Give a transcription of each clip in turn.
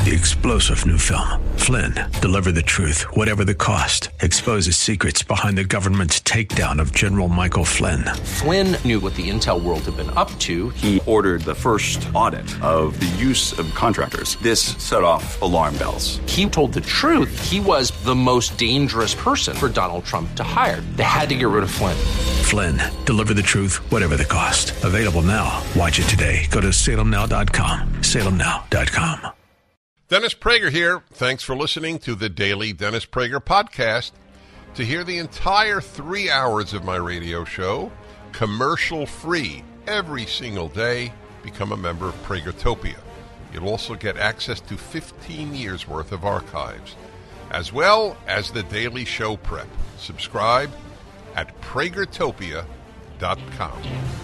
The explosive new film, Flynn, deliver the truth, whatever the cost. Exposes secrets behind the government's takedown of General Michael Flynn. Flynn knew what the intel world had been up to. He ordered the first audit of the use of contractors. This set off alarm bells. He told the truth. He was the most dangerous person for Donald Trump to hire. They had to get rid of Flynn. Flynn, deliver the truth, whatever the cost. Available now. Watch it today. Go to salemnow.com. salemnow.com. Dennis Prager here. Thanks for listening to the Daily Dennis Prager Podcast. To hear the entire 3 hours of my radio show, commercial-free, every single day, become a member of Pragertopia. You'll also get access to 15 years' worth of archives, as well as the daily show prep. Subscribe at pragertopia.com.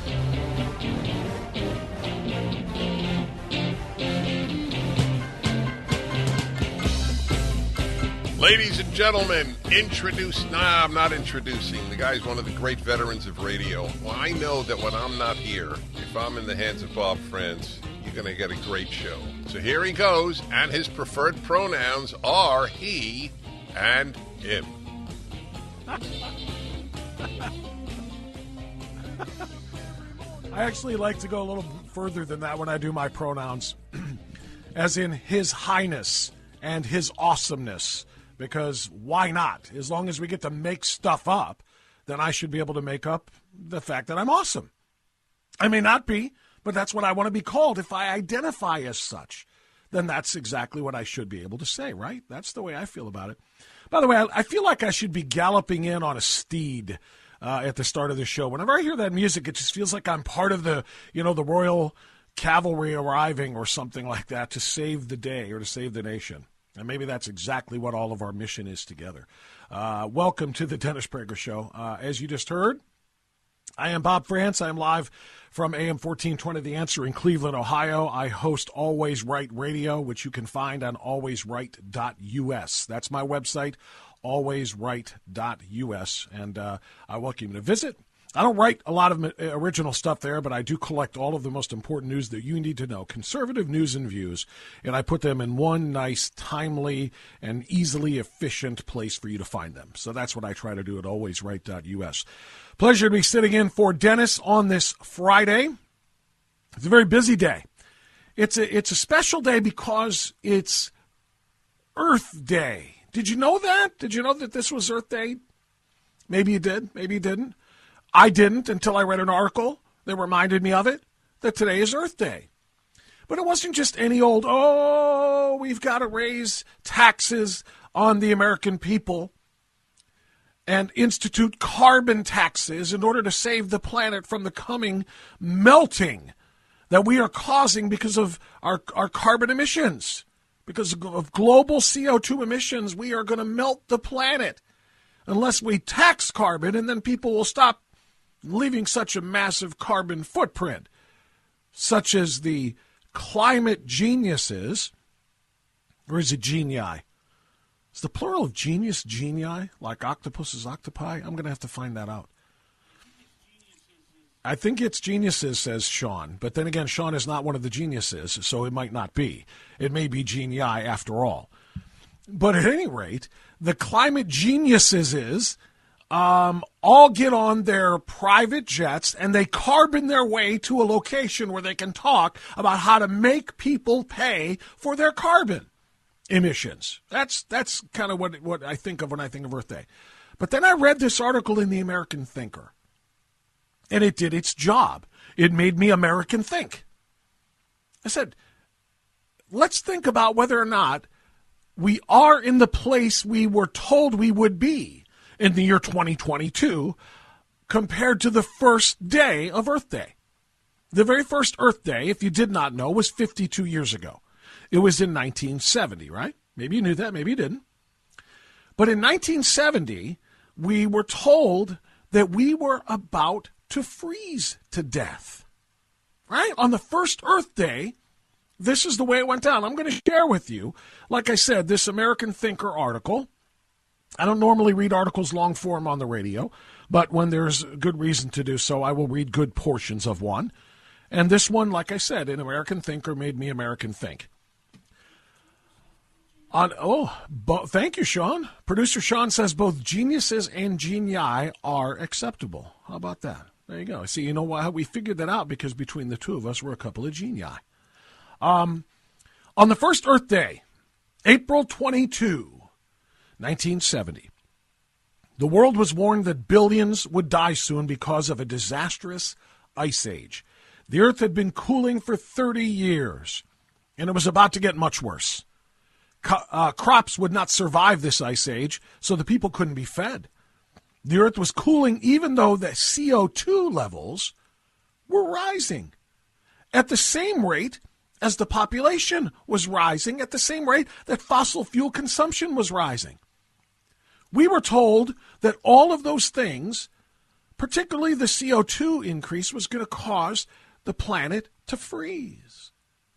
Ladies and gentlemen, I'm not introducing. The guy's one of the great veterans of radio. Well, I know that when I'm not here, if I'm in the hands of Bob France, you're going to get a great show. So here he goes, and his preferred pronouns are he and him. I actually like to go a little further than that when I do my pronouns, as in His Highness and His Awesomeness. Because why not? As long as we get to make stuff up, then I should be able to make up the fact that I'm awesome. I may not be, but that's what I want to be called. If I identify as such, then that's exactly what I should be able to say, right? That's the way I feel about it. By the way, I feel like I should be galloping in on a steed at the start of the show. Whenever I hear that music, it just feels like I'm part of the Royal Cavalry arriving or something like that to save the day or to save the nation. And maybe that's exactly what all of our mission is together. Welcome to the Dennis Prager Show. As you just heard, I am Bob France. I am live from AM 1420 The Answer in Cleveland, Ohio. I host Always Right Radio, which you can find on alwaysright.us. That's my website, alwaysright.us. And I welcome you to visit. I don't write a lot of original stuff there, but I do collect all of the most important news that you need to know, conservative news and views, and I put them in one nice, timely, and easily efficient place for you to find them. So that's what I try to do at alwaysright.us. Pleasure to be sitting in for Dennis on this Friday. It's a very busy day. It's a special day because it's Earth Day. Did you know that? Did you know that this was Earth Day? Maybe you did. Maybe you didn't. I didn't until I read an article that reminded me of it, that today is Earth Day. But it wasn't just any old, we've got to raise taxes on the American people and institute carbon taxes in order to save the planet from the coming melting that we are causing because of our carbon emissions. Because of global CO2 emissions, we are going to melt the planet unless we tax carbon, and then people will stop leaving such a massive carbon footprint, such as the climate geniuses, or is it genii? Is the plural of genius genii, like octopus is octopi? I'm going to have to find that out. I think it's geniuses, says Sean, but then again, Sean is not one of the geniuses, so it might not be. It may be genii after all. But at any rate, the climate geniuses all get on their private jets and they carbon their way to a location where they can talk about how to make people pay for their carbon emissions. That's kind of what I think of when I think of Earth Day. But then I read this article in the American Thinker, and it did its job. It made me American think. I said, let's think about whether or not we are in the place we were told we would be in the year 2022 compared to the first day of Earth Day. The very first Earth Day, if you did not know, was 52 years ago. It was in 1970, right? Maybe you knew that, maybe you didn't. But in 1970, we were told that we were about to freeze to death, right? On the first Earth Day, this is the way it went down. I'm going to share with you, like I said, this American Thinker article. I don't normally read articles long form on the radio, but when there's good reason to do so, I will read good portions of one. And this one, like I said, an American Thinker made me American think. Thank you, Sean. Producer Sean says both geniuses and genii are acceptable. How about that? There you go. See, you know how we figured that out? Because between the two of us, we're a couple of genii. On the first Earth Day, April 22, 1970, the world was warned that billions would die soon because of a disastrous ice age. The Earth had been cooling for 30 years, and it was about to get much worse. Crops would not survive this ice age, so the people couldn't be fed. The Earth was cooling even though the CO2 levels were rising at the same rate as the population was rising, at the same rate that fossil fuel consumption was rising. We were told that all of those things, particularly the CO2 increase, was going to cause the planet to freeze.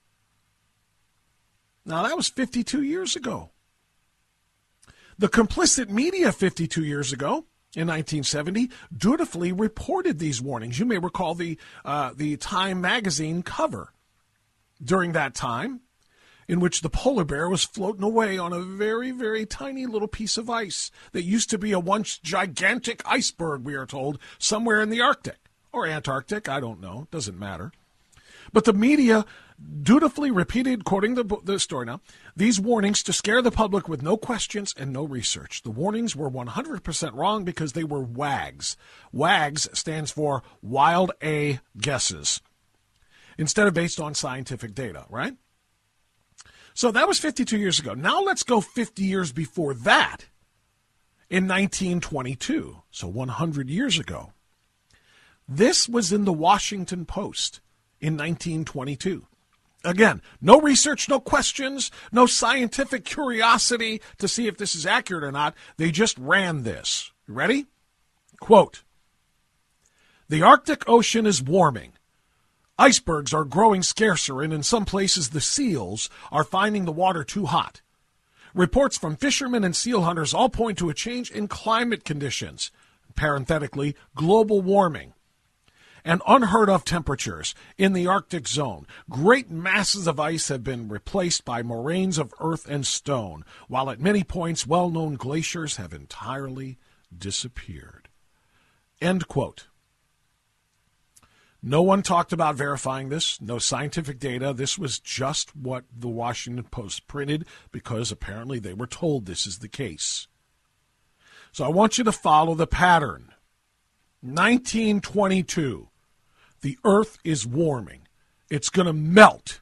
Now, that was 52 years ago. The complicit media 52 years ago, in 1970, dutifully reported these warnings. You may recall the Time magazine cover during that time, in which the polar bear was floating away on a very, very tiny little piece of ice that used to be a once gigantic iceberg, we are told, somewhere in the Arctic or Antarctic. I don't know. Doesn't matter. But the media dutifully repeated, according to the story now, these warnings to scare the public with no questions and no research. The warnings were 100% wrong because they were WAGs. WAGs stands for Wild A Guesses, instead of based on scientific data, right? So that was 52 years ago. Now let's go 50 years before that, in 1922, so 100 years ago. This was in the Washington Post in 1922. Again, no research, no questions, no scientific curiosity to see if this is accurate or not. They just ran this. You ready? Quote, "The Arctic Ocean is warming. Icebergs are growing scarcer, and in some places the seals are finding the water too hot. Reports from fishermen and seal hunters all point to a change in climate conditions, parenthetically, global warming, and unheard of temperatures in the Arctic zone. Great masses of ice have been replaced by moraines of earth and stone, while at many points well-known glaciers have entirely disappeared." End quote. No one talked about verifying this, no scientific data. This was just what the Washington Post printed because apparently they were told this is the case. So I want you to follow the pattern. 1922. The Earth is warming. It's going to melt.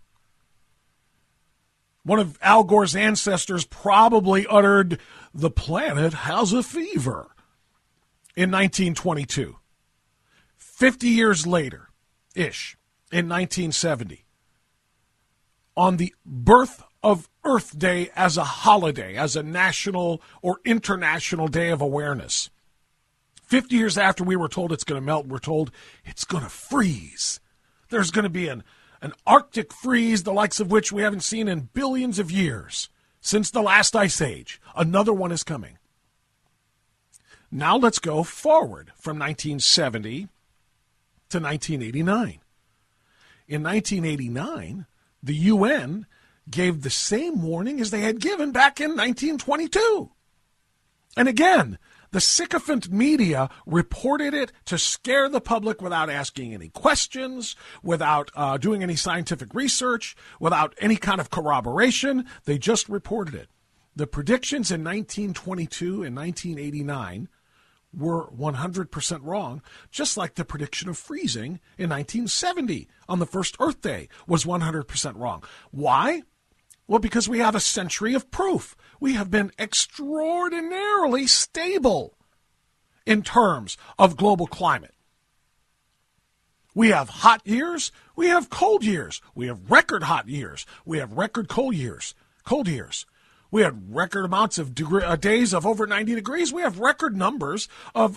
One of Al Gore's ancestors probably uttered, "The planet has a fever," in 1922. 50 years later-ish, in 1970, on the birth of Earth Day as a holiday, as a national or international day of awareness, 50 years after we were told it's going to melt, we're told it's going to freeze. There's going to be an Arctic freeze, the likes of which we haven't seen in billions of years since the last ice age. Another one is coming. Now let's go forward from 1970 to 1989. In 1989, the UN gave the same warning as they had given back in 1922. And again, the sycophant media reported it to scare the public without asking any questions, without doing any scientific research, without any kind of corroboration. They just reported it. The predictions in 1922 and 1989 were 100% wrong, just like the prediction of freezing in 1970 on the first Earth Day was 100% wrong. Why? Well, because we have a century of proof. We have been extraordinarily stable in terms of global climate. We have hot years. We have cold years. We have record hot years. We have record cold years. We had record amounts of days of over 90 degrees. We have record numbers of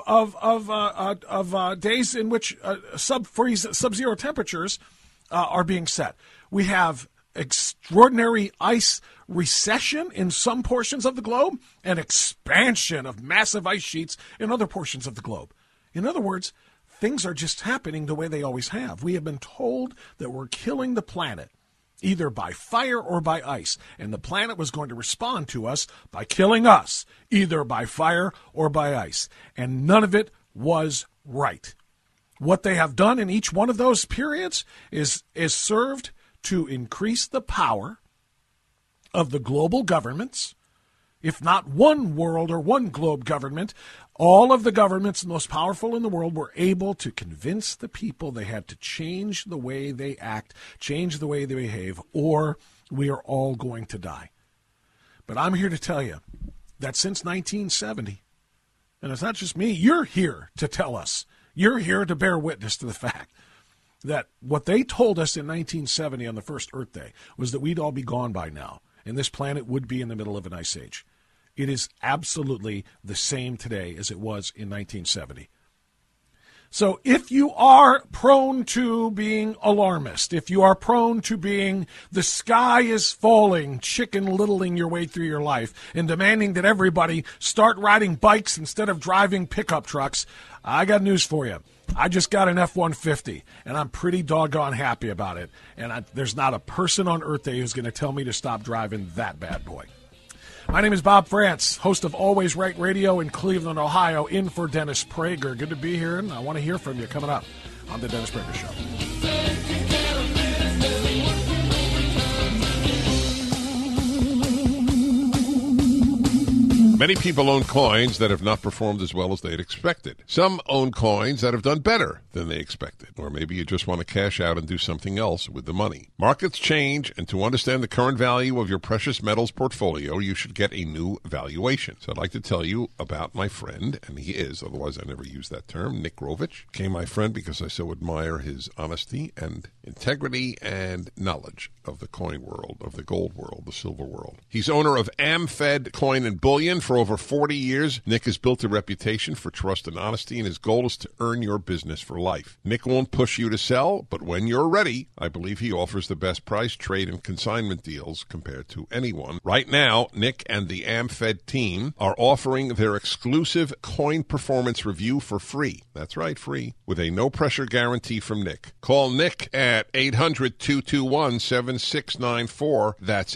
days in which sub-zero temperatures are being set. We have extraordinary ice recession in some portions of the globe and expansion of massive ice sheets in other portions of the globe. In other words, things are just happening the way they always have. We have been told that we're killing the planet either by fire or by ice. And the planet was going to respond to us by killing us, either by fire or by ice. And none of it was right. What they have done in each one of those periods is served to increase the power of the global governments. If not one world or one globe government, all of the governments, the most powerful in the world, were able to convince the people they had to change the way they act, change the way they behave, or we are all going to die. But I'm here to tell you that since 1970, and it's not just me, you're here to tell us, you're here to bear witness to the fact that what they told us in 1970 on the first Earth Day was that we'd all be gone by now, and this planet would be in the middle of an ice age. It is absolutely the same today as it was in 1970. So if you are prone to being alarmist, if you are prone to being the sky is falling, chicken littling your way through your life, and demanding that everybody start riding bikes instead of driving pickup trucks, I got news for you. I just got an F-150, and I'm pretty doggone happy about it. And there's not a person on Earth Day who's going to tell me to stop driving that bad boy. My name is Bob France, host of Always Right Radio in Cleveland, Ohio, in for Dennis Prager. Good to be here, and I want to hear from you coming up on The Dennis Prager Show. Many people own coins that have not performed as well as they'd expected. Some own coins that have done better than they expected. Or maybe you just want to cash out and do something else with the money. Markets change, and to understand the current value of your precious metals portfolio, you should get a new valuation. So I'd like to tell you about my friend, and he is, otherwise I never use that term, Nick Rovich. Became my friend because I so admire his honesty and integrity and knowledge of the coin world, of the gold world, the silver world. He's owner of AmFed Coin and Bullion. For over 40 years, Nick has built a reputation for trust and honesty, and his goal is to earn your business for life. Nick won't push you to sell, but when you're ready, I believe he offers the best price, trade, and consignment deals compared to anyone. Right now, Nick and the AmFed team are offering their exclusive coin performance review for free. That's right, free, with a no-pressure guarantee from Nick. Call Nick at 800-221-7694. That's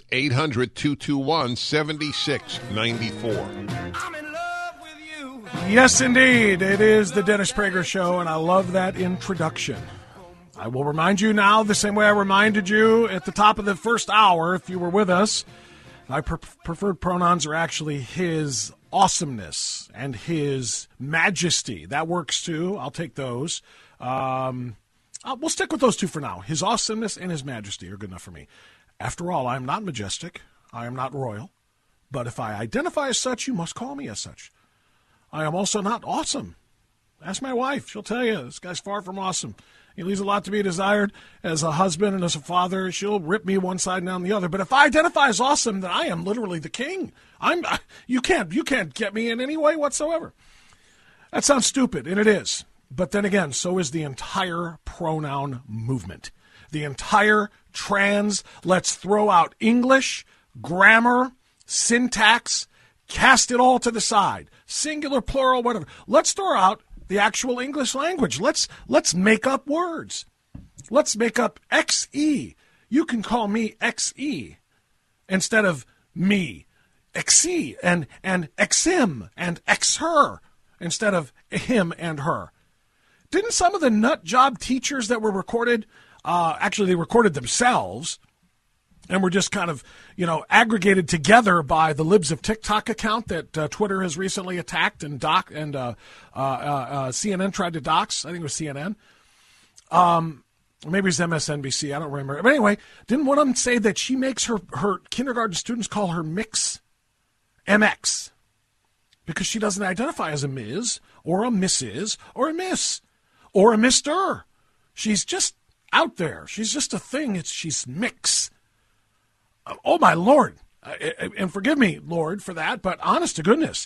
800-221-7694. I'm in love with you. Yes, indeed. It is the Dennis Prager Show, and I love that introduction. I will remind you now the same way I reminded you at the top of the first hour, if you were with us. My preferred pronouns are actually his awesomeness and his majesty. That works, too. I'll take those. We'll stick with those two for now. His awesomeness and his majesty are good enough for me. After all, I am not majestic. I am not royal. But if I identify as such, you must call me as such. I am also not awesome. Ask my wife. She'll tell you, this guy's far from awesome. He leaves a lot to be desired. As a husband and as a father, she'll rip me one side and down the other. But if I identify as awesome, then I am literally the king. You can't get me in any way whatsoever. That sounds stupid, and it is. But then again, so is the entire pronoun movement. The entire let's throw out English, grammar, syntax, cast it all to the side. Singular, plural, whatever. Let's throw out the actual English language. Let's make up words. Let's make up XE. You can call me XE instead of me. XE and XM and XHer instead of him and her. Didn't some of the nut job teachers that were recorded, actually they recorded themselves, and were just kind of, aggregated together by the Libs of TikTok account that Twitter has recently attacked and CNN tried to dox. I think it was CNN. Maybe it was MSNBC. I don't remember. But anyway, didn't one of them say that she makes her kindergarten students call her Mix, MX, because she doesn't identify as a Ms. or a Mrs. or a Miss or a Mr. She's just out there. She's just a thing. She's Mix. Oh, my Lord. And forgive me, Lord, for that, but honest to goodness,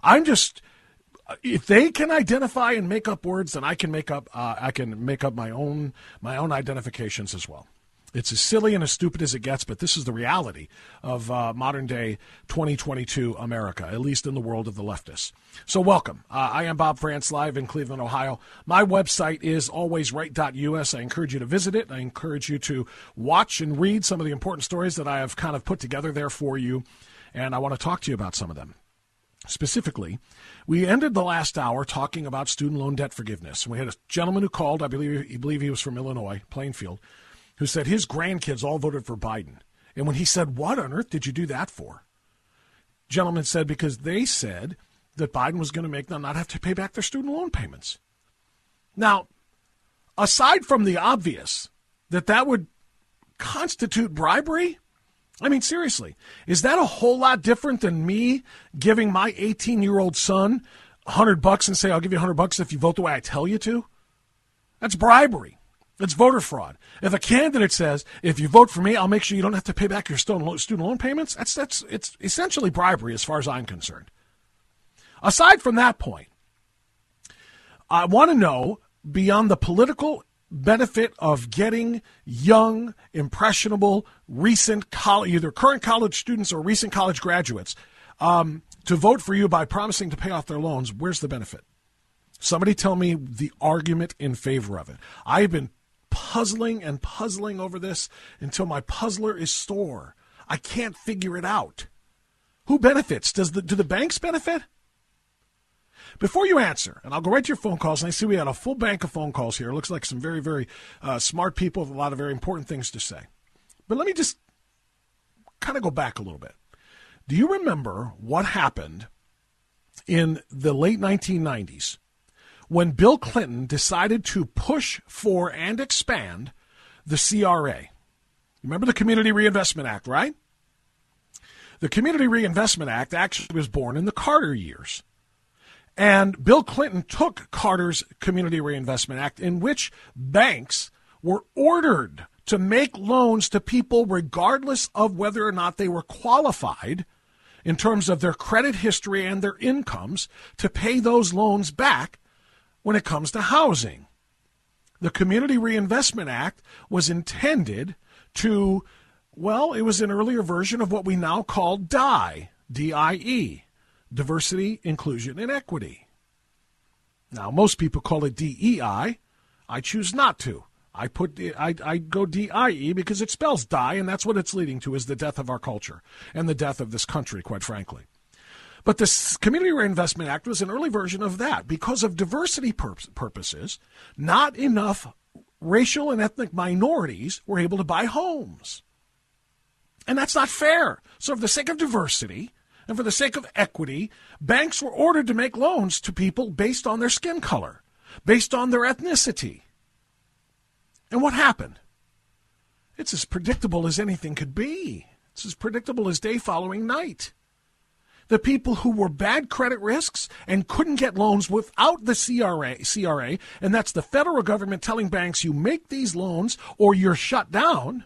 if they can identify and make up words, then I can make up my own identifications as well. It's as silly and as stupid as it gets, but this is the reality of modern-day 2022 America, at least in the world of the leftists. So welcome. I am Bob France, live in Cleveland, Ohio. My website is alwaysright.us. I encourage you to visit it. I encourage you to watch and read some of the important stories that I have kind of put together there for you, and I want to talk to you about some of them. Specifically, we ended the last hour talking about student loan debt forgiveness. We had a gentleman who called, I believe he was from Illinois, Plainfield, who said his grandkids all voted for Biden. And when he said, what on earth did you do that for? Gentleman said because they said that Biden was going to make them not have to pay back their student loan payments. Now, aside from the obvious that would constitute bribery, I mean, seriously, is that a whole lot different than me giving my 18-year-old son $100 and say, I'll give you $100 if you vote the way I tell you to? That's bribery. It's voter fraud. If a candidate says, if you vote for me, I'll make sure you don't have to pay back your student loan payments, it's essentially bribery as far as I'm concerned. Aside from that point, I want to know, beyond the political benefit of getting young, impressionable, recent college, either current college students or recent college graduates, to vote for you by promising to pay off their loans, where's the benefit? Somebody tell me the argument in favor of it. I've been puzzling over this until my puzzler is sore. I can't figure it out. Who benefits? Do the banks benefit? Before you answer, and I'll go right to your phone calls, and I see we had a full bank of phone calls here. It looks like some very, very smart people with a lot of very important things to say. But let me just kind of go back a little bit. Do you remember what happened in the late 1990s? When Bill Clinton decided to push for and expand the CRA. Remember the Community Reinvestment Act, right? The Community Reinvestment Act actually was born in the Carter years. And Bill Clinton took Carter's Community Reinvestment Act, in which banks were ordered to make loans to people regardless of whether or not they were qualified in terms of their credit history and their incomes to pay those loans back when it comes to housing. The Community Reinvestment Act was intended to, well, it was an earlier version of what we now call DIE, D-I-E, Diversity, Inclusion, and Equity. Now, most people call it DEI. I choose not to. I go DIE because it spells die, and that's what it's leading to, is the death of our culture and the death of this country, quite frankly. But the Community Reinvestment Act was an early version of that. Because of diversity purposes, not enough racial and ethnic minorities were able to buy homes. And that's not fair. So for the sake of diversity and for the sake of equity, banks were ordered to make loans to people based on their skin color, based on their ethnicity. And what happened? It's as predictable as anything could be. It's as predictable as day following night. The people who were bad credit risks and couldn't get loans without the CRA, and that's the federal government telling banks, you make these loans or you're shut down.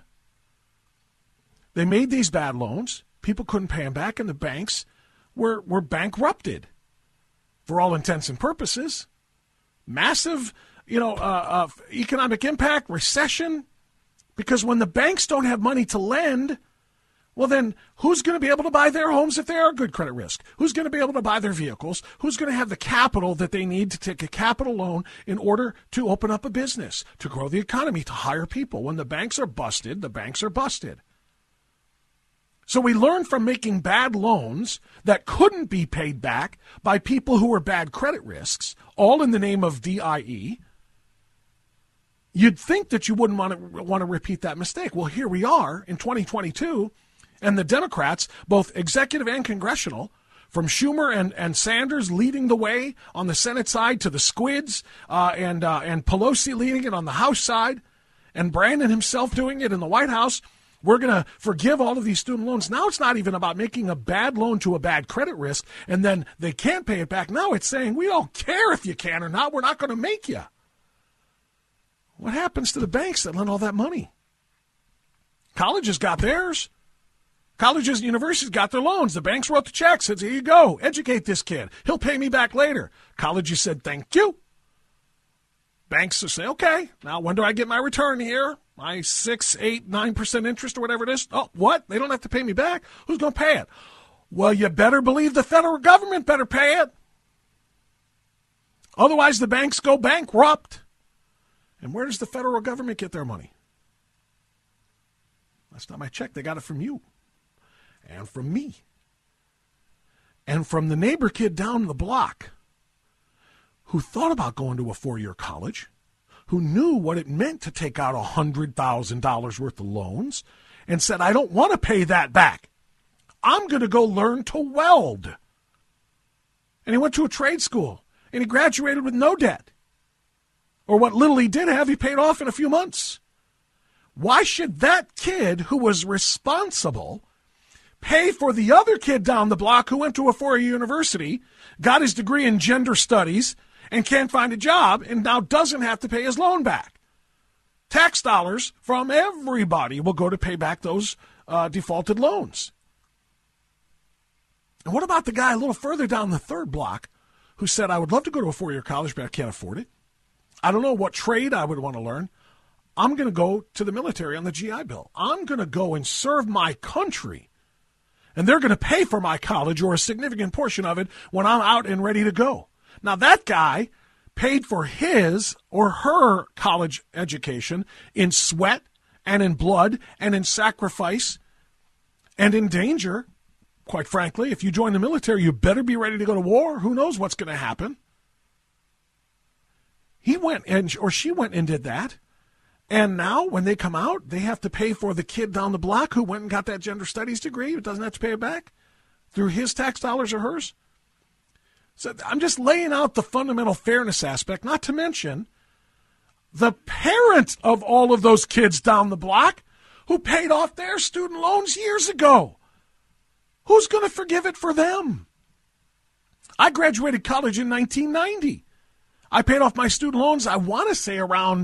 They made these bad loans. People couldn't pay them back, and the banks were bankrupted for all intents and purposes. Massive, economic impact, recession, because when the banks don't have money to lend, well, then who's going to be able to buy their homes if they are good credit risk? Who's going to be able to buy their vehicles? Who's going to have the capital that they need to take a capital loan in order to open up a business, to grow the economy, to hire people? When the banks are busted, the banks are busted. So we learned from making bad loans that couldn't be paid back by people who were bad credit risks, all in the name of DIE. You'd think that you wouldn't want to repeat that mistake. Well, here we are in 2022. And the Democrats, both executive and congressional, from Schumer and Sanders leading the way on the Senate side to the squids, and Pelosi leading it on the House side, and Brandon himself doing it in the White House, we're going to forgive all of these student loans. Now it's not even about making a bad loan to a bad credit risk, and then they can't pay it back. Now it's saying, we don't care if you can or not. We're not going to make you. What happens to the banks that lend all that money? Colleges got theirs. Colleges and universities got their loans. The banks wrote the checks, said, here you go, educate this kid. He'll pay me back later. Colleges said, thank you. Banks will say, okay, now when do I get my return here? My 6, 8, 9% interest or whatever it is. Oh, what? They don't have to pay me back? Who's going to pay it? Well, you better believe the federal government better pay it. Otherwise, the banks go bankrupt. And where does the federal government get their money? Last time I checked, they got it from you and from me and from the neighbor kid down the block who thought about going to a 4-year college, who knew what it meant to take out $100,000 worth of loans and said, I don't want to pay that back. I'm going to go learn to weld. And he went to a trade school, and he graduated with no debt. Or what little he did have, he paid off in a few months. Why should that kid who was responsible pay for the other kid down the block who went to a 4-year university, got his degree in gender studies, and can't find a job, and now doesn't have to pay his loan back? Tax dollars from everybody will go to pay back those defaulted loans. And what about the guy a little further down the third block who said, I would love to go to a 4-year college, but I can't afford it. I don't know what trade I would want to learn. I'm going to go to the military on the GI Bill. I'm going to go and serve my country. And they're going to pay for my college or a significant portion of it when I'm out and ready to go. Now, that guy paid for his or her college education in sweat and in blood and in sacrifice and in danger. Quite frankly, if you join the military, you better be ready to go to war. Who knows what's going to happen? He went or she went and did that. And now when they come out, they have to pay for the kid down the block who went and got that gender studies degree, who doesn't have to pay it back through his tax dollars or hers. So I'm just laying out the fundamental fairness aspect, not to mention the parent of all of those kids down the block who paid off their student loans years ago. Who's going to forgive it for them? I graduated college in 1990. I paid off my student loans, I want to say around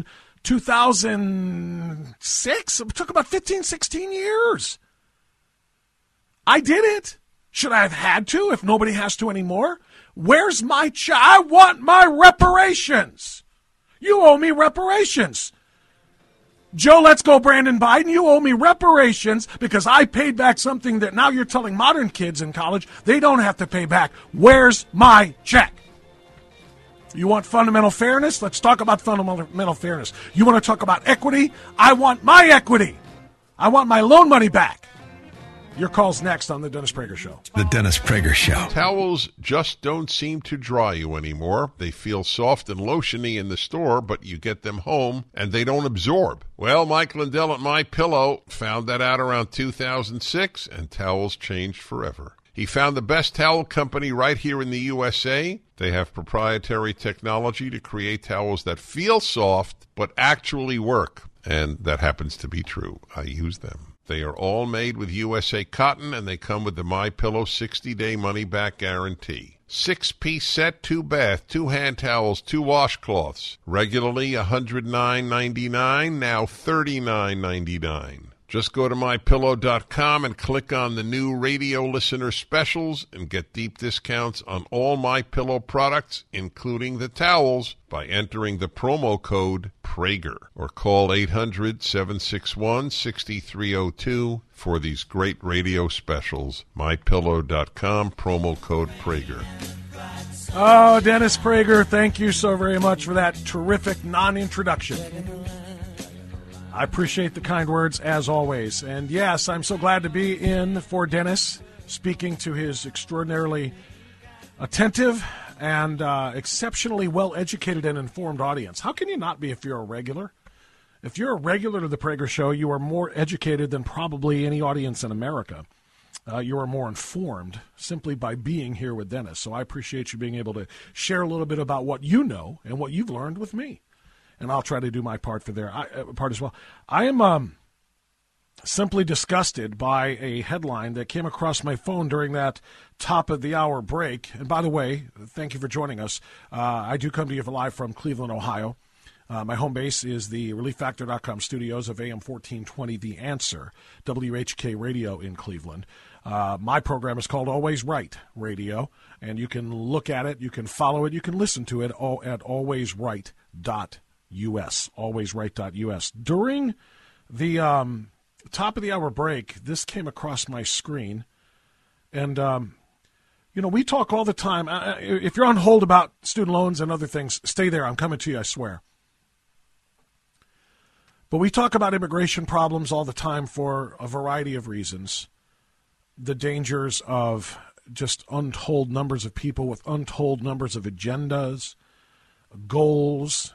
2006. It took about 15, 16 years. I did it. Should I have had to if nobody has to anymore? Where's my check? I want my reparations. You owe me reparations. Joe, let's go, Brandon Biden. You owe me reparations because I paid back something that now you're telling modern kids in college they don't have to pay back. Where's my check? You want fundamental fairness? Let's talk about fundamental fairness. You want to talk about equity? I want my equity. I want my loan money back. Your call's next on The Dennis Prager Show. The Dennis Prager Show. Towels just don't seem to dry you anymore. They feel soft and lotiony in the store, but you get them home and they don't absorb. Well, Mike Lindell at MyPillow found that out around 2006, and towels changed forever. He found the best towel company right here in the USA. They have proprietary technology to create towels that feel soft but actually work, and that happens to be true. I use them. They are all made with USA cotton, and they come with the MyPillow 60-day money-back guarantee. 6-piece set, 2 bath, 2 hand towels, 2 washcloths. Regularly $109.99, now $39.99. Just go to MyPillow.com and click on the new radio listener specials and get deep discounts on all MyPillow products, including the towels, by entering the promo code Prager, or call 800-761-6302 for these great radio specials. MyPillow.com, promo code Prager. Oh, Dennis Prager, thank you so very much for that terrific non-introduction. I appreciate the kind words, as always. And yes, I'm so glad to be in for Dennis, speaking to his extraordinarily attentive and exceptionally well-educated and informed audience. How can you not be if you're a regular? If you're a regular to the Prager Show, you are more educated than probably any audience in America. You are more informed simply by being here with Dennis. So I appreciate you being able to share a little bit about what you know and what you've learned with me. And I'll try to do my part part as well. I am simply disgusted by a headline that came across my phone during that top-of-the-hour break. And by the way, thank you for joining us. I do come to you live from Cleveland, Ohio. My home base is the ReliefFactor.com studios of AM 1420, The Answer, WHK Radio in Cleveland. My program is called Always Right Radio, and you can look at it, you can follow it, you can listen to it all at alwaysright.us, alwaysright.us. During The top of the hour break, this came across my screen. And, we talk all the time. If you're on hold about student loans and other things, stay there. I'm coming to you, I swear. But we talk about immigration problems all the time for a variety of reasons. The dangers of just untold numbers of people with untold numbers of agendas, goals.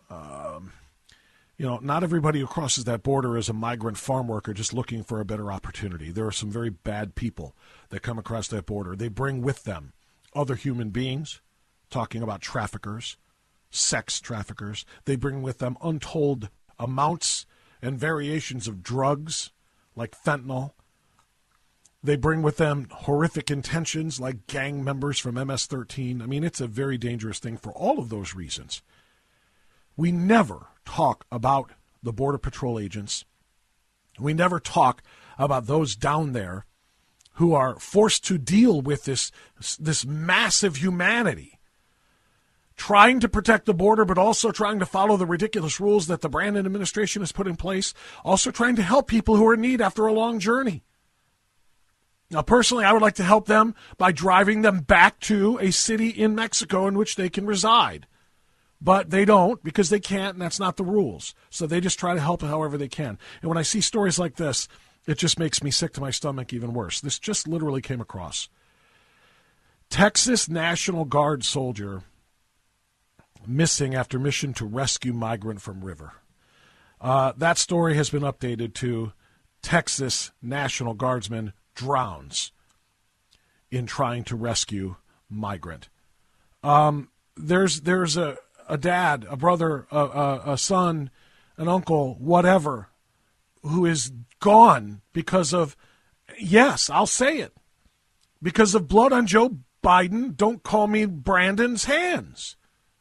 Not everybody who crosses that border is a migrant farm worker just looking for a better opportunity. There are some very bad people that come across that border. They bring with them other human beings, talking about traffickers, sex traffickers. They bring with them untold amounts and variations of drugs like fentanyl. They bring with them horrific intentions like gang members from MS-13. I mean, it's a very dangerous thing for all of those reasons. We never talk about the Border Patrol agents. We never talk about those down there who are forced to deal with this massive humanity, trying to protect the border, but also trying to follow the ridiculous rules that the Brandon administration has put in place, also trying to help people who are in need after a long journey. Now, personally, I would like to help them by driving them back to a city in Mexico in which they can reside. But they don't because they can't, and that's not the rules. So they just try to help however they can. And when I see stories like this, it just makes me sick to my stomach even worse. This just literally came across. Texas National Guard soldier missing after mission to rescue migrant from river. That story has been updated to Texas National Guardsman drowns in trying to rescue migrant. There's a dad, a brother, a son, an uncle, whatever, who is gone because of, yes, I'll say it, because of blood on Joe Biden, don't call me Brandon's hands.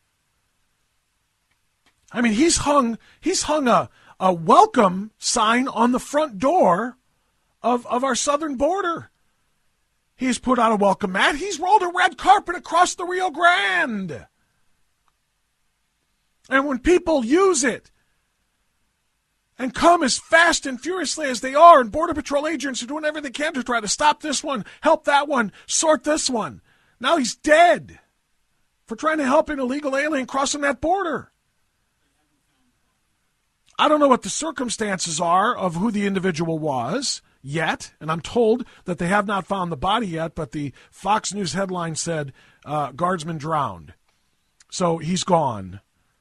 I mean, he's hung a welcome sign on the front door of our southern border. He's put out a welcome mat. He's rolled a red carpet across the Rio Grande. And when people use it and come as fast and furiously as they are, and Border Patrol agents are doing everything they can to try to stop this one, help that one, sort this one. Now he's dead for trying to help an illegal alien crossing that border. I don't know what the circumstances are of who the individual was yet, and I'm told that they have not found the body yet, but the Fox News headline said, guardsman drowned. So he's gone.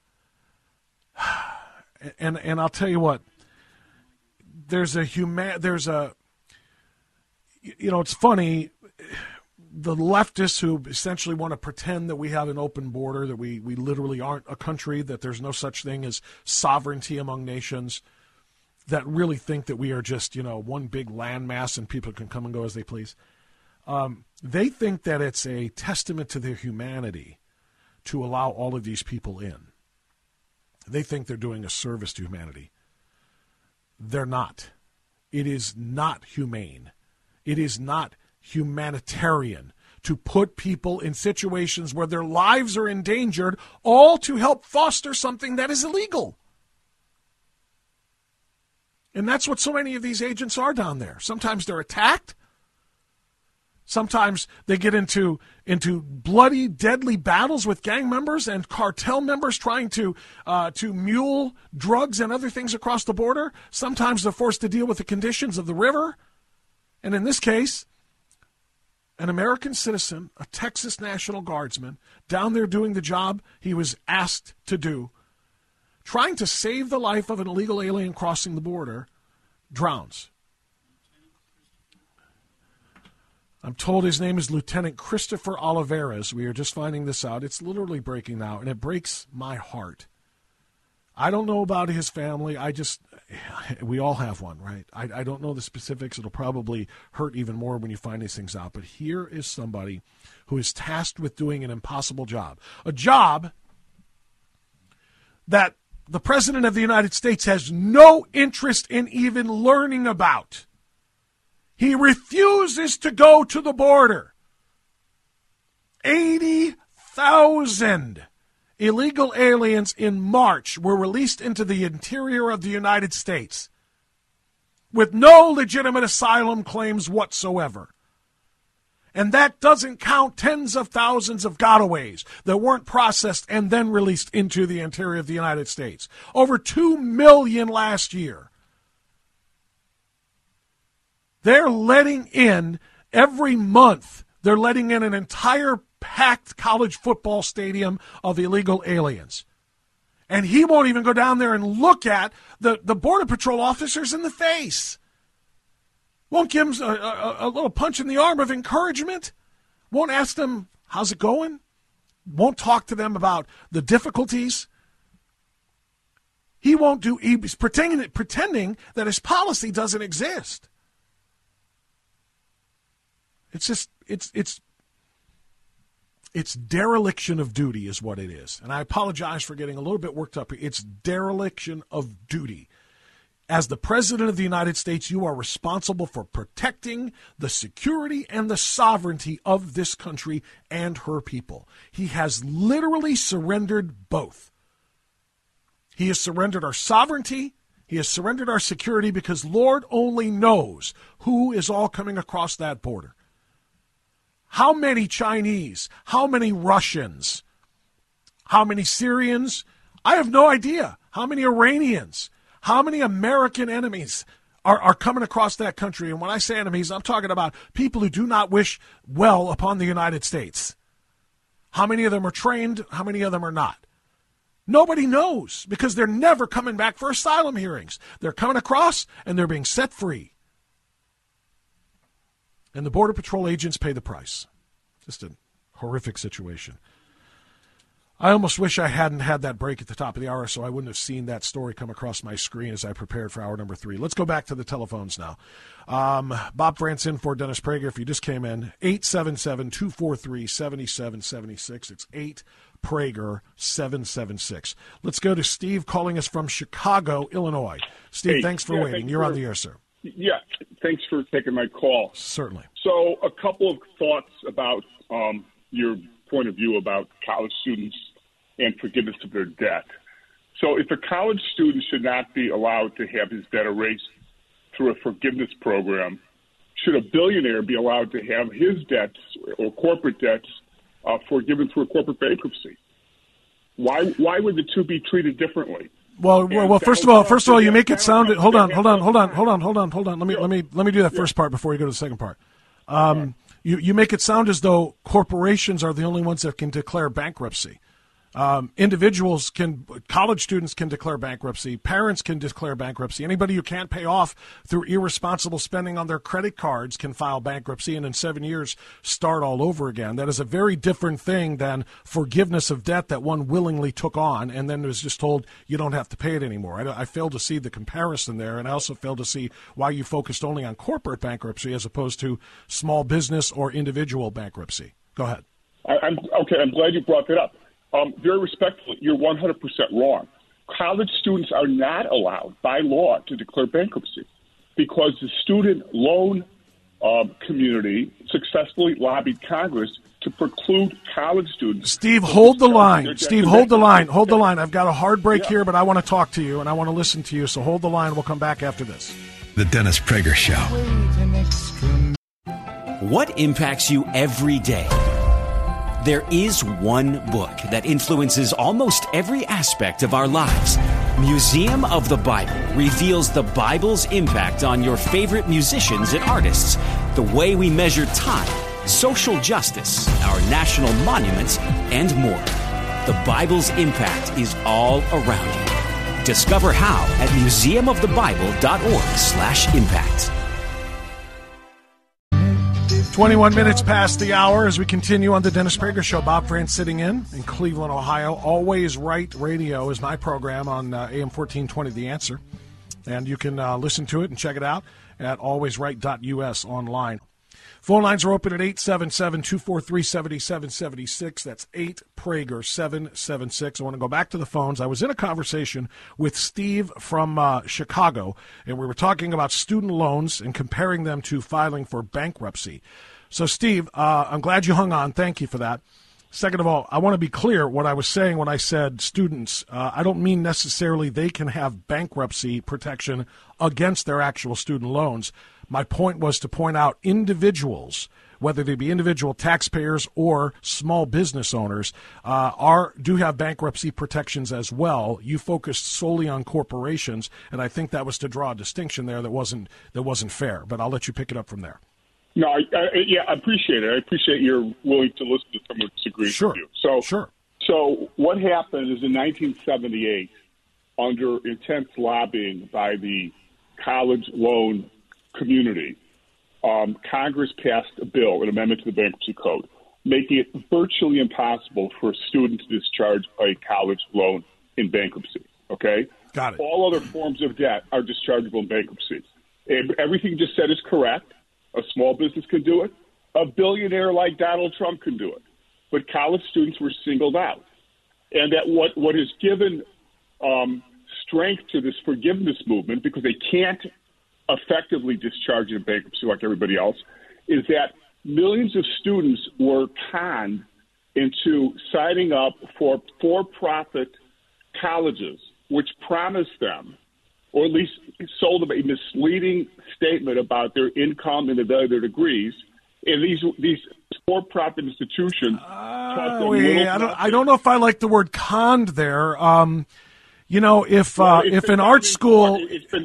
And I'll tell you what, it's funny, the leftists who essentially want to pretend that we have an open border, that we literally aren't a country, that there's no such thing as sovereignty among nations, that really think that we are just, one big landmass and people can come and go as they please. They think that it's a testament to their humanity to allow all of these people in. They think they're doing a service to humanity. They're not. It is not humane. It is not humanitarian to put people in situations where their lives are endangered, all to help foster something that is illegal. And that's what so many of these agents are down there. Sometimes they're attacked. Sometimes they get into bloody, deadly battles with gang members and cartel members trying to mule drugs and other things across the border. Sometimes they're forced to deal with the conditions of the river. And in this case, an American citizen, a Texas National Guardsman, down there doing the job he was asked to do, trying to save the life of an illegal alien crossing the border, drowns. I'm told his name is Lieutenant Christopher Olivares. We are just finding this out. It's literally breaking now, and it breaks my heart. I don't know about his family. We all have one, right? I don't know the specifics. It'll probably hurt even more when you find these things out. But here is somebody who is tasked with doing an impossible job. A job that the President of the United States has no interest in even learning about. He refuses to go to the border. 80,000 illegal aliens in March were released into the interior of the United States. with no legitimate asylum claims whatsoever. And that doesn't count tens of thousands of gotaways that weren't processed and then released into the interior of the United States. Over 2 million last year. They're letting in, every month, they're letting in an entire packed college football stadium of illegal aliens. And he won't even go down there and look at the Border Patrol officers in the face. Won't give them a little punch in the arm of encouragement. Won't ask them, how's it going? Won't talk to them about the difficulties. He's pretending that his policy doesn't exist. It's dereliction of duty is what it is. And I apologize for getting a little bit worked up here. It's dereliction of duty. As the President of the United States, you are responsible for protecting the security and the sovereignty of this country and her people. He has literally surrendered both. He has surrendered our sovereignty. He has surrendered our security because Lord only knows who is all coming across that border. How many Chinese? How many Russians? How many Syrians? I have no idea. How many Iranians? How many American enemies are coming across that country? And when I say enemies, I'm talking about people who do not wish well upon the United States. How many of them are trained? How many of them are not? Nobody knows because they're never coming back for asylum hearings. They're coming across and they're being set free. And the Border Patrol agents pay the price. Just a horrific situation. I almost wish I hadn't had that break at the top of the hour so I wouldn't have seen that story come across my screen as I prepared for hour number 3. Let's go back to the telephones now. Bob Frantz in for Dennis Prager. If you just came in, 877-243-7776. It's 8-PRAGER-776. Let's go to Steve calling us from Chicago, Illinois. Steve, thanks for waiting. You're on the air, sir. Yeah, thanks for taking my call. Certainly. So a couple of thoughts about your point of view about college students and forgiveness of their debt. So if a college student should not be allowed to have his debt erased through a forgiveness program, should a billionaire be allowed to have his debts or corporate debts forgiven through a corporate bankruptcy? Why would the two be treated differently? Well. First of all, you make it sound. Hold on. Let me do that first part before you go to the second part. You make it sound as though corporations are the only ones that can declare bankruptcy. College students can declare bankruptcy. Parents can declare bankruptcy. Anybody who can't pay off through irresponsible spending on their credit cards can file bankruptcy and in 7 years start all over again. That is a very different thing than forgiveness of debt that one willingly took on and then was just told you don't have to pay it anymore. I fail to see the comparison there, and I also fail to see why you focused only on corporate bankruptcy as opposed to small business or individual bankruptcy. Go ahead. I'm glad you brought that up. Very respectfully, you're 100% wrong. College students are not allowed by law to declare bankruptcy because the student loan community successfully lobbied Congress to preclude college students. Steve, hold the line. Steve, hold the line. Hold the line. I've got a hard break here, but I want to talk to you and I want to listen to you. So hold the line. We'll come back after this. The Dennis Prager Show. What impacts you every day? There is one book that influences almost every aspect of our lives. Museum of the Bible reveals the Bible's impact on your favorite musicians and artists, the way we measure time, social justice, our national monuments, and more. The Bible's impact is all around you. Discover how at museumofthebible.org/impact. 21 minutes past the hour as we continue on the Dennis Prager Show. Bob France sitting in Cleveland, Ohio. Always Right Radio is my program on AM 1420 The Answer. And you can listen to it and check it out at alwaysright.us online. Phone lines are open at 877-243-7776. That's 8-PRAGER-776. I want to go back to the phones. I was in a conversation with Steve from Chicago, and we were talking about student loans and comparing them to filing for bankruptcy. So, Steve, I'm glad you hung on. Thank you for that. Second of all, I want to be clear what I was saying when I said students. I don't mean necessarily they can have bankruptcy protection against their actual student loans. My point was to point out individuals, whether they be individual taxpayers or small business owners, do have bankruptcy protections as well. You focused solely on corporations, and I think that was to draw a distinction there that wasn't fair. But I'll let you pick it up from there. No, I appreciate it. I appreciate you're willing to listen to someone who disagrees with you. So what happened is in 1978, under intense lobbying by the college loan community, Congress passed a bill, an amendment to the Bankruptcy Code, making it virtually impossible for a student to discharge a college loan in bankruptcy. Okay? Got it. All other forms of debt are dischargeable in bankruptcy. Everything you just said is correct. A small business can do it. A billionaire like Donald Trump can do it. But college students were singled out. And that what has given strength to this forgiveness movement, because they can't effectively discharge in bankruptcy like everybody else, is that millions of students were conned into signing up for-profit colleges, which promised them, or at least sold them a misleading statement about their income and the value of their degrees. And these for-profit institutions taught them I don't know if I like the word conned there. If an art school...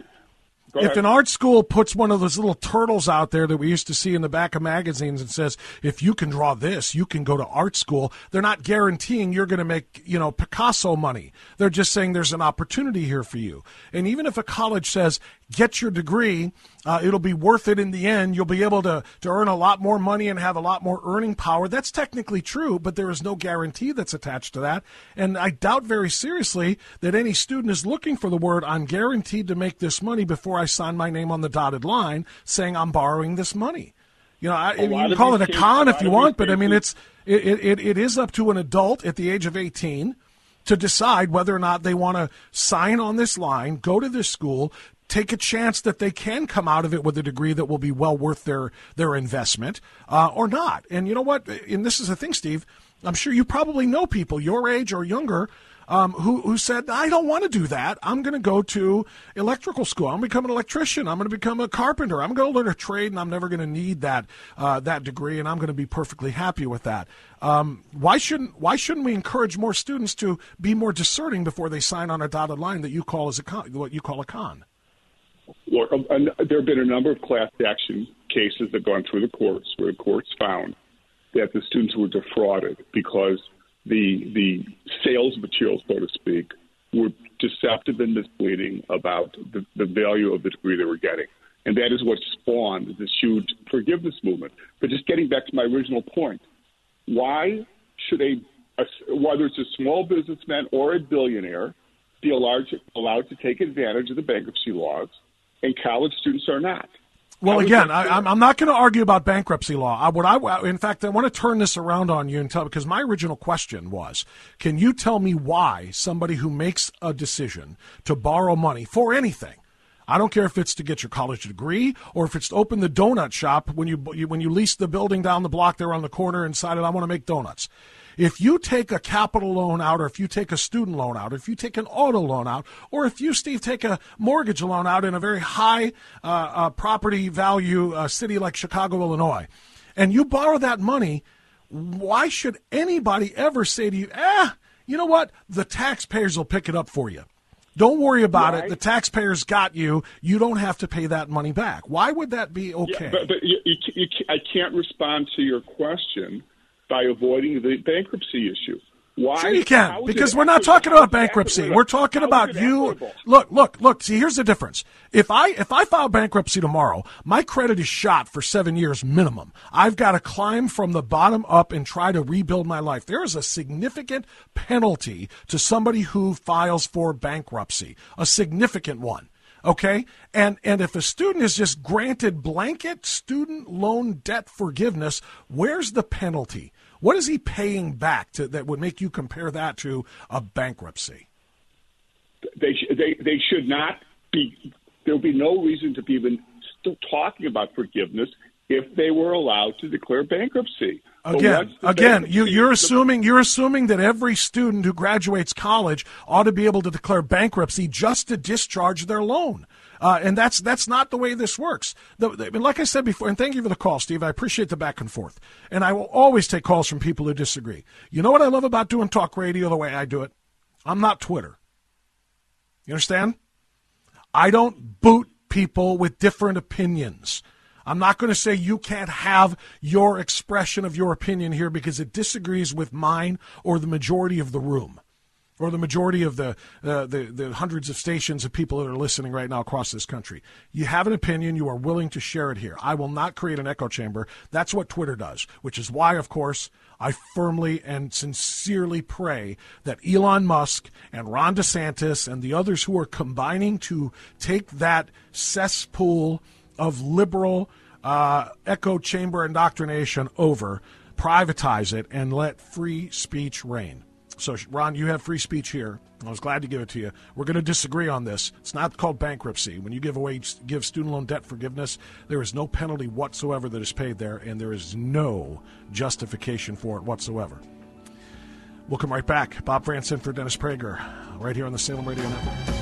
If an art school puts one of those little turtles out there that we used to see in the back of magazines and says, if you can draw this, you can go to art school, they're not guaranteeing you're going to make, Picasso money. They're just saying there's an opportunity here for you. And even if a college says, get your degree, it'll be worth it in the end, you'll be able to earn a lot more money and have a lot more earning power. That's technically true, but there is no guarantee that's attached to that. And I doubt very seriously that any student is looking for the word, I'm guaranteed to make this money before I sign my name on the dotted line saying I'm borrowing this money. You can call it a con if you want, but I mean, it is up to an adult at the age of 18 to decide whether or not they want to sign on this line, go to this school, take a chance that they can come out of it with a degree that will be well worth their investment or not. And you know what? And this is the thing, Steve. I'm sure you probably know people your age or younger who said, I don't want to do that. I'm going to go to electrical school. I'm going to become an electrician. I'm going to become a carpenter. I'm going to learn a trade, and I'm never going to need that degree, and I'm going to be perfectly happy with that. Why shouldn't we encourage more students to be more discerning before they sign on a dotted line that you call what you call a con? Look, there have been a number of class action cases that have gone through the courts where the courts found that the students were defrauded because the sales material, so to speak, were deceptive and misleading about the value of the degree they were getting. And that is what spawned this huge forgiveness movement. But just getting back to my original point, why should whether it's a small businessman or a billionaire, be allowed to take advantage of the bankruptcy laws, and college students are not? Well, again, I'm not going to argue about bankruptcy law. In fact, I want to turn this around on you and because my original question was, can you tell me why somebody who makes a decision to borrow money for anything, I don't care if it's to get your college degree or if it's to open the donut shop when you lease the building down the block there on the corner and decided I want to make donuts. If you take a capital loan out, or if you take a student loan out, or if you take an auto loan out, or if you, Steve, take a mortgage loan out in a very high property value city like Chicago, Illinois, and you borrow that money, why should anybody ever say to you, you know what, the taxpayers will pick it up for you? Don't worry about it. The taxpayers got you. You don't have to pay that money back. Why would that be okay? Yeah, but I can't respond to your question by avoiding the bankruptcy issue. Why? Sure you can, because we're not talking about bankruptcy. We're talking about you. Look, see, here's the difference. If I file bankruptcy tomorrow, my credit is shot for 7 years minimum. I've got to climb from the bottom up and try to rebuild my life. There is a significant penalty to somebody who files for bankruptcy, a significant one. Okay? And if a student is just granted blanket student loan debt forgiveness, where's the penalty? What is he paying back that would make you compare that to a bankruptcy? They should not be. There would be no reason to be even still talking about forgiveness if they were allowed to declare bankruptcy. Again, you're assuming that every student who graduates college ought to be able to declare bankruptcy just to discharge their loan. And that's not the way this works. Like I said before, and thank you for the call, Steve. I appreciate the back and forth. And I will always take calls from people who disagree. You know what I love about doing talk radio the way I do it? I'm not Twitter. You understand? I don't boot people with different opinions. I'm not going to say you can't have your expression of your opinion here because it disagrees with mine or the majority of the room or the majority of the hundreds of stations of people that are listening right now across this country. You have an opinion. You are willing to share it here. I will not create an echo chamber. That's what Twitter does, which is why, of course, I firmly and sincerely pray that Elon Musk and Ron DeSantis and the others who are combining to take that cesspool of liberal echo chamber indoctrination over, privatize it, and let free speech reign. So, Ron, you have free speech here. I was glad to give it to you. We're going to disagree on this. It's not called bankruptcy. When you give student loan debt forgiveness, there is no penalty whatsoever that is paid there, and there is no justification for it whatsoever. We'll come right back. Bob Franson for Dennis Prager, right here on the Salem Radio Network.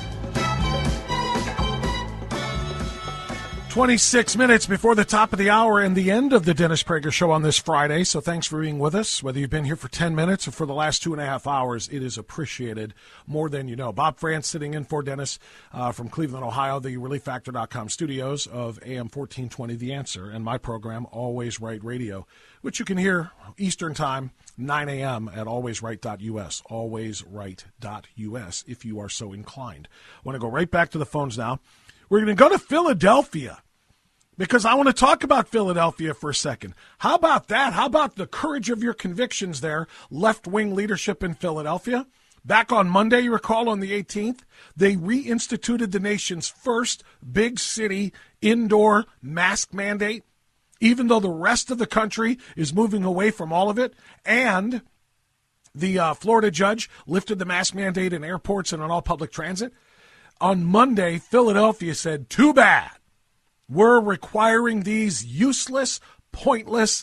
26 minutes before the top of the hour and the end of the Dennis Prager Show on this Friday. So thanks for being with us. Whether you've been here for 10 minutes or for the last 2.5 hours, it is appreciated more than you know. Bob France sitting in for Dennis from Cleveland, Ohio, the ReliefFactor.com studios of AM 1420 The Answer, and my program, Always Right Radio, which you can hear Eastern Time, 9 a.m. at alwaysright.us, alwaysright.us, if you are so inclined. I want to go right back to the phones now. We're going to go to Philadelphia, because I want to talk about Philadelphia for a second. How about that? How about the courage of your convictions there, left-wing leadership in Philadelphia? Back on Monday, you recall, on the 18th, they reinstituted the nation's first big city indoor mask mandate, even though the rest of the country is moving away from all of it. And the Florida judge lifted the mask mandate in airports and on all public transit. On Monday, Philadelphia said, too bad. We're requiring these useless, pointless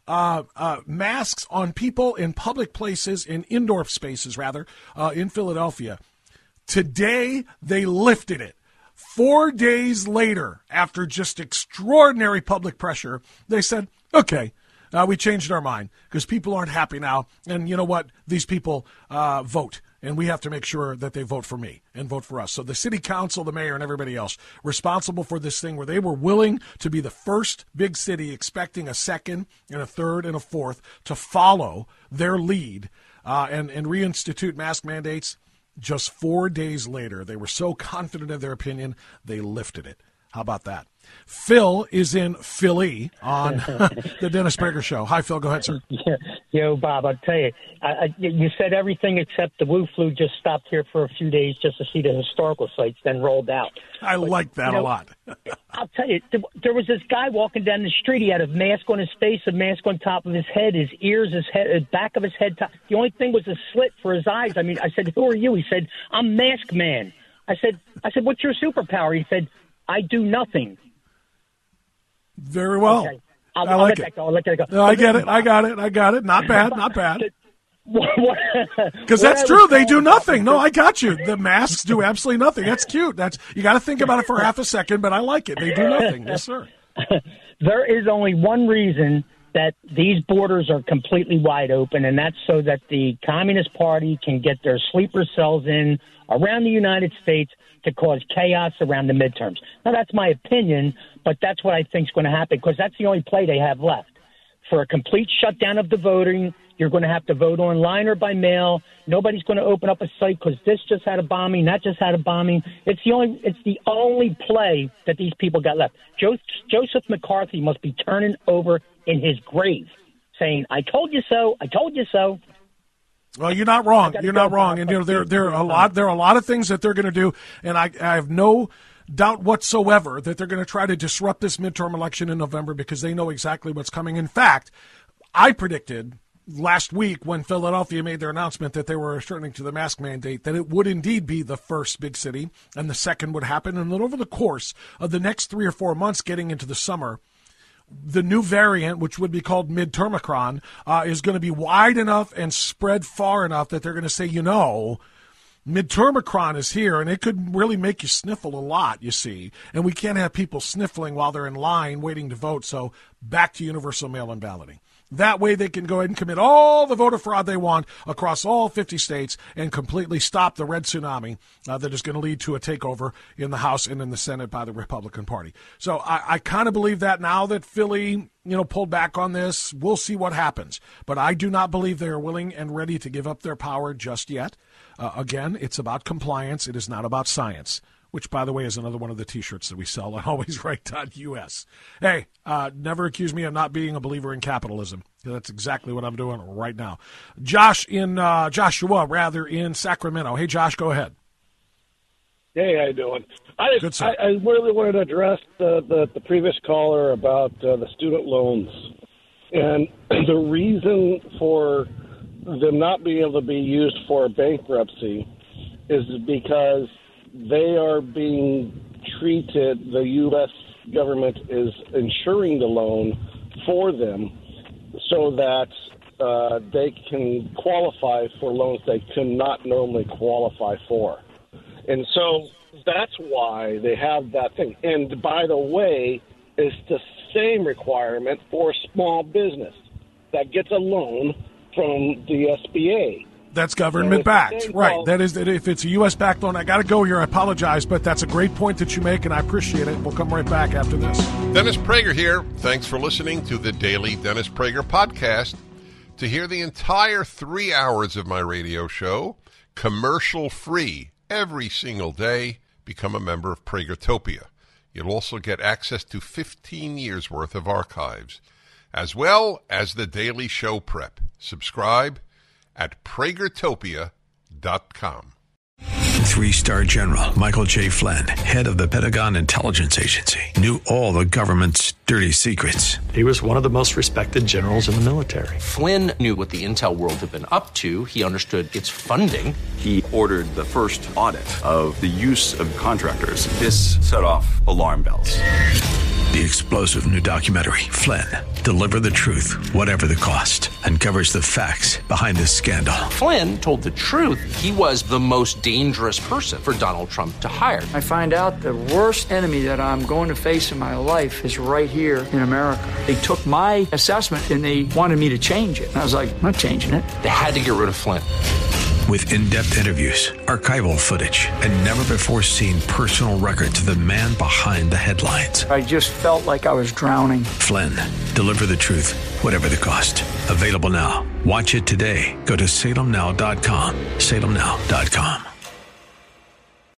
masks on people in public places, in indoor spaces, rather, in Philadelphia. Today, they lifted it. 4 days later, after just extraordinary public pressure, they said, okay, we changed our mind because people aren't happy now. And you know what? These people vote. And we have to make sure that they vote for me and vote for us. So the city council, the mayor, and everybody else responsible for this thing where they were willing to be the first big city, expecting a second and a third and a fourth to follow their lead and reinstitute mask mandates. Just 4 days later, they were so confident of their opinion, they lifted it. How about that? Phil is in Philly on the Dennis Prager Show. Hi, Phil. Go ahead, sir. Yo, Bob, I'll tell you, you said everything except the Wu flu just stopped here for a few days just to see the historical sites, then rolled out. I like that a lot. I'll tell you, there was this guy walking down the street. He had a mask on his face, a mask on top of his head, his ears, his head, back of his head. The only thing was a slit for his eyes. I mean, I said, who are you? He said, I'm Mask Man. I said, what's your superpower? He said, I do nothing. Very well. Okay. I like it. I'll let that go. No, I get it. I got it. Not bad. Because that's true. They do nothing. No, I got you. The masks do absolutely nothing. That's cute. You got to think about it for half a second, but I like it. They do nothing. Yes, sir. There is only one reason that these borders are completely wide open, and that's so that the Communist Party can get their sleeper cells in around the United States to cause chaos around the midterms. Now, that's my opinion, but that's what I think is going to happen because that's the only play they have left. For a complete shutdown of the voting, you're going to have to vote online or by mail. Nobody's going to open up a site because this just had a bombing, that just had a bombing. It's the only play that these people got left. Joseph McCarthy must be turning over in his grave, saying, "I told you so. I told you so." Well, you're not wrong. You're not wrong. And there are a lot of things that they're going to do, and I have no doubt whatsoever that they're going to try to disrupt this midterm election in November because they know exactly what's coming. In fact, I predicted last week when Philadelphia made their announcement that they were returning to the mask mandate that it would indeed be the first big city and the second would happen, and that over the course of the next 3 or 4 months getting into the summer, the new variant, which would be called mid-termicron, is going to be wide enough and spread far enough that they're going to say, mid-termicron is here, and it could really make you sniffle a lot, you see. And we can't have people sniffling while they're in line waiting to vote, so back to universal mail-in balloting. That way they can go ahead and commit all the voter fraud they want across all 50 states and completely stop the red tsunami that is going to lead to a takeover in the House and in the Senate by the Republican Party. So I kind of believe that now that Philly, pulled back on this. We'll see what happens. But I do not believe they are willing and ready to give up their power just yet. Again, it's about compliance. It is not about science, which, by the way, is another one of the T-shirts that we sell on alwaysright.us. Hey, never accuse me of not being a believer in capitalism. That's exactly what I'm doing right now. Joshua in Sacramento. Hey, Josh, go ahead. Hey, how you doing? I really wanted to address the previous caller about the student loans. And the reason for them not being able to be used for bankruptcy is because they are being treated, the U.S. government is insuring the loan for them so that they can qualify for loans they could not normally qualify for. And so that's why they have that thing. And by the way, it's the same requirement for small business that gets a loan from the SBA. That's government-backed, right. That is, if it's a U.S.-backed loan, I got to go here. I apologize, but that's a great point that you make, and I appreciate it. We'll come right back after this. Dennis Prager here. Thanks for listening to the Daily Dennis Prager Podcast. To hear the entire 3 hours of my radio show, commercial-free, every single day, become a member of Pragertopia. You'll also get access to 15 years' worth of archives, as well as the daily show prep. Subscribe at Pragertopia.com. 3-star General Michael J. Flynn, head of the Pentagon Intelligence Agency, knew all the government's dirty secrets. He was one of the most respected generals in the military. Flynn knew what the intel world had been up to. He understood its funding. He ordered the first audit of the use of contractors. This set off alarm bells. The explosive new documentary, Flynn, Deliver the Truth, Whatever the Cost, uncovers the facts behind this scandal. Flynn told the truth. He was the most dangerous person for Donald Trump to hire. I find out the worst enemy that I'm going to face in my life is right here in America. They took my assessment and they wanted me to change it. And I was like, I'm not changing it. They had to get rid of Flynn. With in-depth interviews, archival footage, and never-before-seen personal records of the man behind the headlines. I just felt like I was drowning. Flynn, Deliver the Truth, Whatever the Cost. Available now. Watch it today. Go to salemnow.com. salemnow.com.